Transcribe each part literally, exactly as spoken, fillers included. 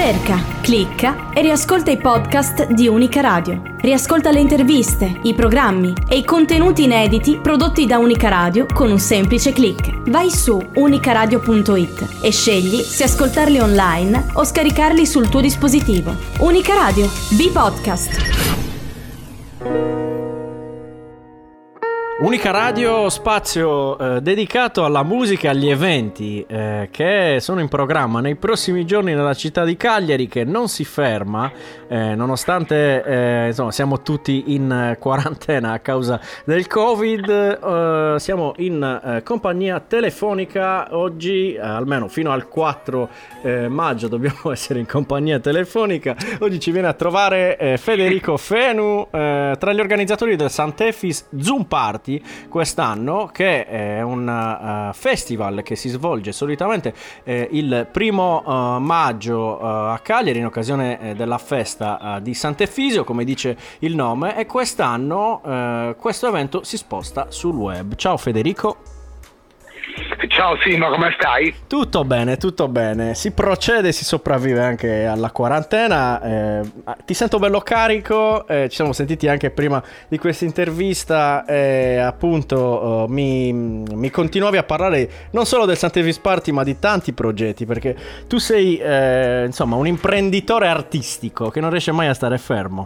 Cerca, clicca e riascolta i podcast di Unica Radio. Riascolta le interviste, i programmi e i contenuti inediti prodotti da Unica Radio con un semplice click. Vai su unicaradio punto it e scegli se ascoltarli online o scaricarli sul tuo dispositivo. Unica Radio, B-Podcast. Unica Radio, spazio eh, dedicato alla musica e agli eventi eh, che sono in programma nei prossimi giorni nella città di Cagliari, che non si ferma eh, nonostante eh, insomma siamo tutti in quarantena a causa del Covid. Eh, siamo in eh, compagnia telefonica oggi, eh, almeno fino al quattro eh, maggio dobbiamo essere in compagnia telefonica. Oggi ci viene a trovare eh, Federico Fenu, eh, tra gli organizzatori del Sant'Efis Zoom Party quest'anno, che è un uh, festival che si svolge solitamente eh, il primo uh, maggio uh, a Cagliari in occasione eh, della festa uh, di Sant'Efisio, come dice il nome, e quest'anno uh, questo evento si sposta sul web. Ciao Federico. Ciao Simo, come stai? Tutto bene, tutto bene. Si procede, si sopravvive anche alla quarantena. Eh, ti sento bello carico. Eh, ci siamo sentiti anche prima di questa intervista. E appunto oh, mi, mi continuavi a parlare non solo del Sant'Efis Party, ma di tanti progetti. Perché tu sei eh, insomma un imprenditore artistico che non riesce mai a stare fermo.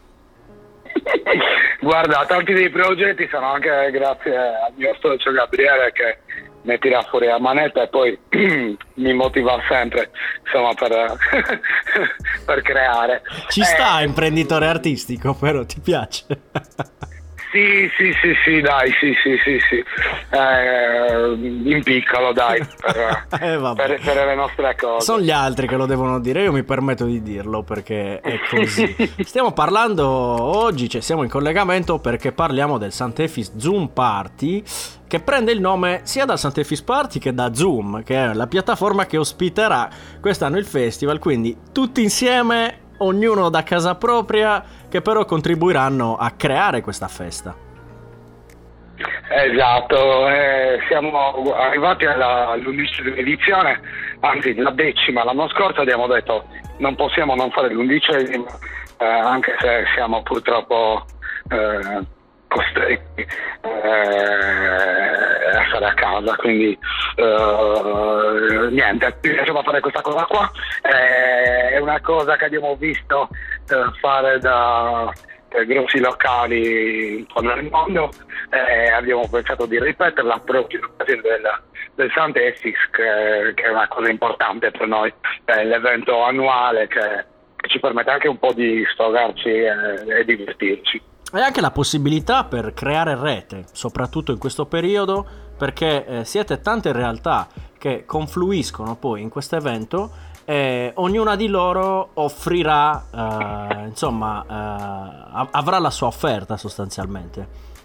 Guarda, tanti dei progetti sono anche grazie al mio socio Gabriele, che mi tira fuori la manetta e poi mi motiva sempre, insomma, per, per creare. Ci sta eh, imprenditore artistico, però ti piace? Sì, sì, sì, sì, dai, sì, sì, sì, sì. Eh, in piccolo, dai, per, eh, per, per le nostre cose. Sono gli altri che lo devono dire, io mi permetto di dirlo perché è così. Stiamo parlando oggi, cioè siamo in collegamento perché parliamo del Sant'Efis Zoom Party, che prende il nome sia dal Sant'Efis Party che da Zoom, che è la piattaforma che ospiterà quest'anno il festival, quindi tutti insieme, ognuno da casa propria, che però contribuiranno a creare questa festa. Esatto, eh, siamo arrivati alla, all'undicesima edizione, anzi la decima. L'anno scorso abbiamo detto non possiamo non fare l'undicesima, eh, anche se siamo purtroppo eh, costretti eh, a stare a casa, quindi eh, niente, mi piaceva fare questa cosa qua. Eh, è una cosa che abbiamo visto eh, fare da eh, grossi locali un po' nel mondo, eh, abbiamo pensato di ripeterla proprio in occasione del, del Sant'Efis, che, che è una cosa importante per noi, è l'evento annuale che, che ci permette anche un po' di sfogarci e, e divertirci. E anche la possibilità per creare rete, soprattutto in questo periodo, perché eh, siete tante realtà che confluiscono poi in questo evento e ognuna di loro offrirà, eh, insomma, eh, avrà la sua offerta sostanzialmente.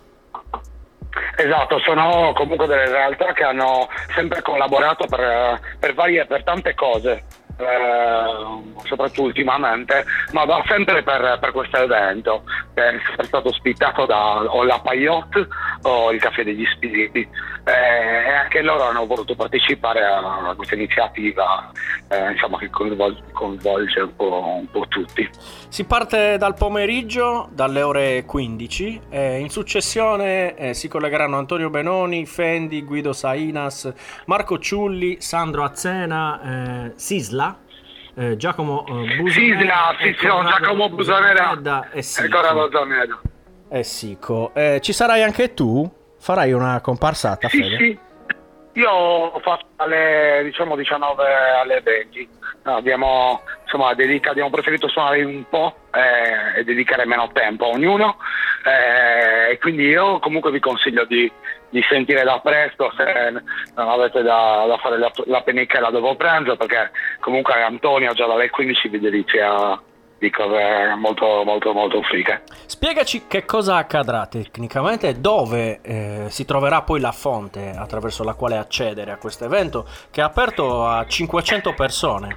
Esatto, sono comunque delle realtà che hanno sempre collaborato per, per varie, per tante cose. Eh, soprattutto ultimamente, ma va sempre per, per questo evento, che è stato ospitato da o la Payotte o il Caffè degli Spiriti, eh, e anche loro hanno voluto partecipare a, a questa iniziativa, eh, insomma, che coinvolge, coinvolge un po', un po' tutti. Si parte dal pomeriggio, dalle ore quindici, e in successione eh, si collegheranno Antonio Benoni, Fendi, Guido Sainas, Marco Ciulli, Sandro Azzena, eh, Sisla, Eh, Giacomo eh, Busonera, sì, sì, no, Giacomo Busonera e Sico. E Sico. Eh, ci sarai anche tu? Farai una comparsata, sì, Fede? Sì, io ho fatto alle diciamo diciannove alle venti. No, abbiamo insomma dedica, abbiamo preferito suonare un po' eh, e dedicare meno tempo a ognuno, eh, e quindi io comunque vi consiglio di, di sentire da presto, se non avete da, da fare la, la pennichella dopo pranzo, perché comunque Antonio già dalle quindici vi delizia di cose molto molto molto fighe. Spiegaci che cosa accadrà tecnicamente e dove eh, si troverà poi la fonte attraverso la quale accedere a questo evento, che è aperto a cinquecento persone.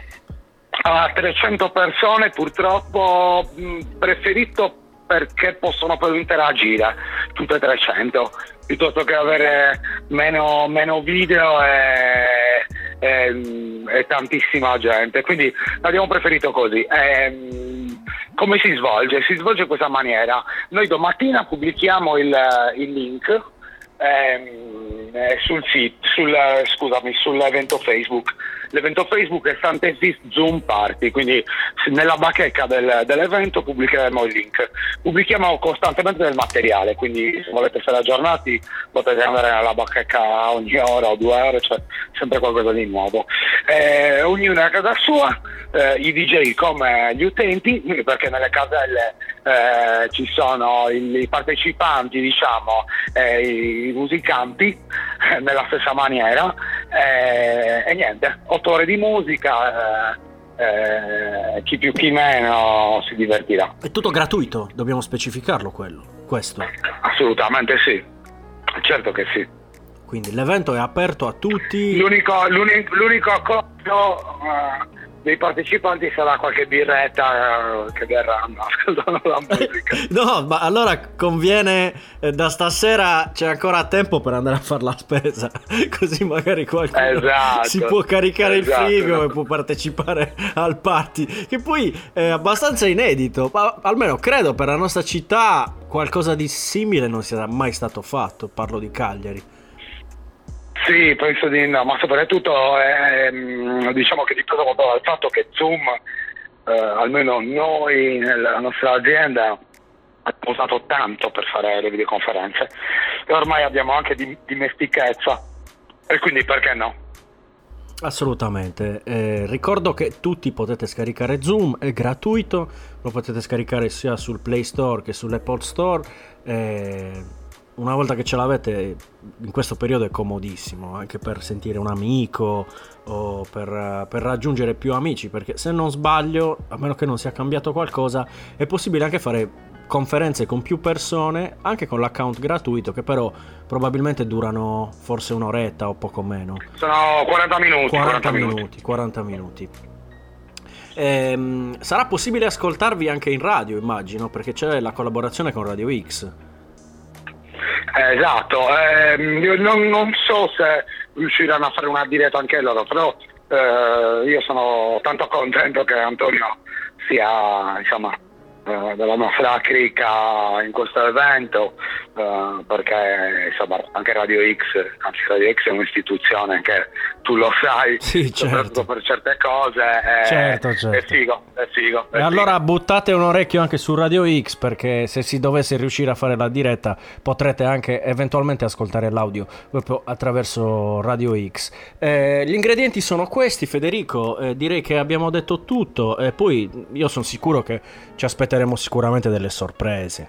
A trecento persone purtroppo, mh, preferito perché possono poi interagire tutte e trecento, piuttosto che avere meno, meno video e, e, e tantissima gente, quindi l'abbiamo preferito così. E, come si svolge? Si svolge in questa maniera: noi domattina pubblichiamo il, il link ehm, eh, sul sito, sul, scusami, sull'evento Facebook. L'evento Facebook è Sant'Efis Zoom Party, quindi nella bacheca del, dell'evento pubblicheremo il link. Pubblichiamo costantemente del materiale, quindi se volete essere aggiornati potete andare nella bacheca ogni ora o due ore, c'è sempre qualcosa di nuovo. Eh, ognuno è a casa sua, eh, i D J come gli utenti, perché nelle caselle eh, ci sono i, i partecipanti, diciamo, e i musicanti eh, nella stessa maniera, eh, e niente, otto ore di musica, eh, eh, chi più chi meno si divertirà. È tutto gratuito, dobbiamo specificarlo quello, questo. Assolutamente sì, certo che sì. Quindi l'evento è aperto a tutti. L'unico, l'unico, l'unico accordo uh, dei partecipanti sarà qualche birretta uh, che verranno ascoltando la musica. No, ma allora conviene, eh, da stasera c'è ancora tempo per andare a fare la spesa, così magari qualcuno esatto, si può caricare esatto, il frigo no. e può partecipare al party, che poi è abbastanza inedito, ma almeno credo per la nostra città qualcosa di simile non sia mai stato fatto, parlo di Cagliari. Sì, penso di no, ma soprattutto eh, diciamo che dipende molto dal fatto che Zoom, eh, almeno noi nella nostra azienda, abbiamo usato tanto per fare le videoconferenze e ormai abbiamo anche di, dimestichezza, e quindi perché no? Assolutamente, eh, ricordo che tutti potete scaricare Zoom, è gratuito, lo potete scaricare sia sul Play Store che sull'Apple Store. eh, Una volta che ce l'avete, in questo periodo è comodissimo, anche per sentire un amico o per, per raggiungere più amici, perché se non sbaglio, a meno che non sia cambiato qualcosa, è possibile anche fare conferenze con più persone, anche con l'account gratuito, che però probabilmente durano forse un'oretta o poco meno. Sono quaranta minuti. quaranta minuti, quaranta minuti. Ehm, sarà possibile ascoltarvi anche in radio, immagino, perché c'è la collaborazione con Radio X. Eh, esatto, eh, io non, non so se riusciranno a fare una diretta anche loro, però eh, io sono tanto contento che Antonio sia, insomma, eh, della nostra cricca in questo evento, eh, perché insomma anche Radio X, anzi Radio X è un'istituzione che tu lo sai, sì, soprattutto certo, per certe cose, è, certo, certo. è figo, è figo. È e allora figo. buttate un orecchio anche su Radio X, perché se si dovesse riuscire a fare la diretta potrete anche eventualmente ascoltare l'audio proprio attraverso Radio X. Eh, gli ingredienti sono questi, Federico, eh, direi che abbiamo detto tutto, e poi io sono sicuro che ci aspetteremo sicuramente delle sorprese.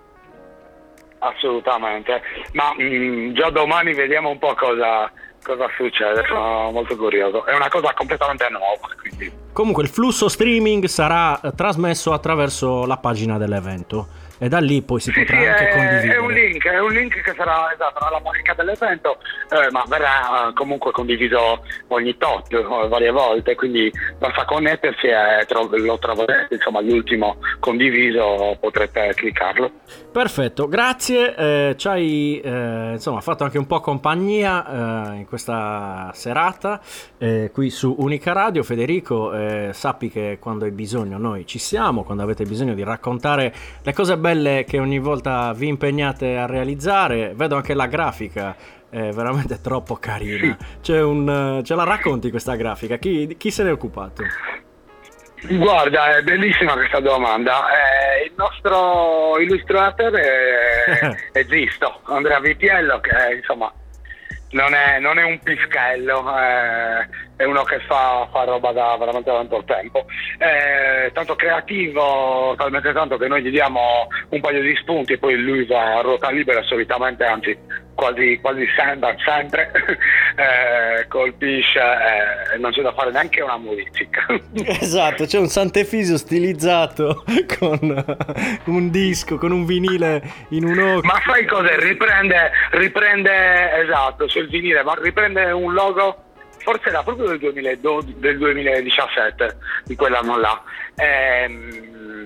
Assolutamente, ma mh, già domani vediamo un po' cosa, cosa succede, sono molto curioso, è una cosa completamente nuova, quindi. Comunque il flusso streaming sarà eh, trasmesso attraverso la pagina dell'evento e da lì poi si sì, potrà sì, anche è, condividere. È un link, è un link che sarà esatto alla bacheca dell'evento, eh, ma verrà eh, comunque condiviso ogni tot, eh, varie volte, quindi basta connettersi e tro- lo troverete, insomma l'ultimo condiviso, potrete cliccarlo. Perfetto, grazie, eh, ci hai eh, insomma fatto anche un po' compagnia eh, in questa serata eh, qui su Unica Radio. Federico, eh, sappi che quando hai bisogno noi ci siamo, quando avete bisogno di raccontare le cose belle che ogni volta vi impegnate a realizzare. Vedo anche la grafica, è veramente troppo carina. C'è un, ce la racconti questa grafica? Chi, chi se ne è occupato? Guarda, è bellissima questa domanda. Eh, il nostro illustratore è, è Zisto, Andrea Vitiello, che insomma non è, non è un pischello, è, è uno che fa, fa roba da veramente tanto tempo, è tanto creativo, talmente tanto che noi gli diamo un paio di spunti e poi lui va a ruota libera solitamente, anzi quasi, quasi sempre, sempre eh, colpisce e eh, non c'è da fare neanche una modifica. Esatto, c'è un Sant'Efisio stilizzato con un disco, con un vinile in un occhio. Ma sai cos'è? Riprende, riprende, esatto, sul vinile, ma riprende un logo, forse era proprio del, duemiladodici, del duemiladiciassette, di quell'anno là. Ehm,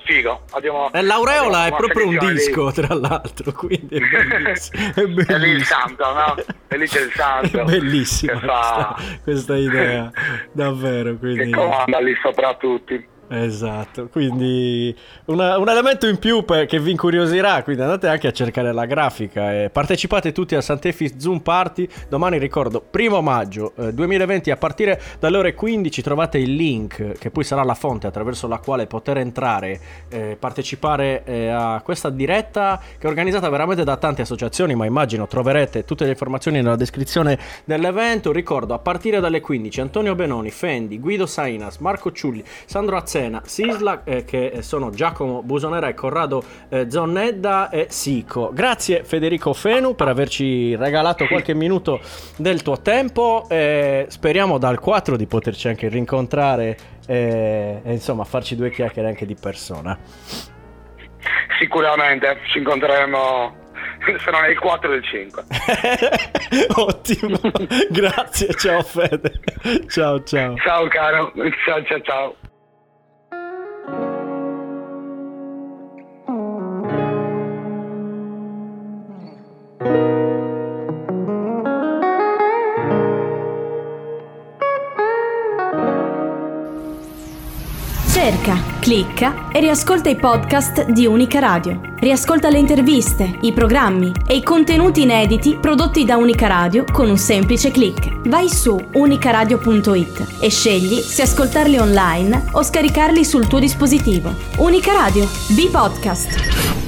figo. Abbiamo, e l'aureola abbiamo è proprio un disco, lì. Tra l'altro, quindi è bellissimo. È bellissimo. È lì il santo, no? E lì c'è il santo. È bellissima fa... questa, questa idea, davvero. Quindi... Che comanda lì sopra tutti. Esatto, quindi una, un elemento in più per, che vi incuriosirà, quindi andate anche a cercare la grafica e partecipate tutti al Sant'Efis Zoom Party. Domani, ricordo, primo maggio eh, duemilaventi, a partire dalle ore quindici trovate il link che poi sarà la fonte attraverso la quale poter entrare e eh, partecipare eh, a questa diretta che è organizzata veramente da tante associazioni, ma immagino troverete tutte le informazioni nella descrizione dell'evento. Ricordo, a partire dalle quindici Antonio Benoni, Fendi, Guido Sainas, Marco Ciulli, Sandro Azzena, Sisla, eh, che sono Giacomo Busonera e Corrado eh, Zonnedda e Sico. Grazie Federico Fenu per averci regalato qualche minuto del tuo tempo, eh, speriamo dal quattro di poterci anche rincontrare e, e insomma farci due chiacchiere anche di persona. Sicuramente ci incontreremo, se non è il quattro del cinque. Ottimo, grazie, ciao Fede, ciao ciao. Ciao caro, ciao ciao ciao. Cerca, clicca e riascolta i podcast di Unica Radio. Riascolta le interviste, i programmi e i contenuti inediti prodotti da Unica Radio con un semplice click. Vai su unicaradio punto it e scegli se ascoltarli online o scaricarli sul tuo dispositivo. Unica Radio, B-Podcast.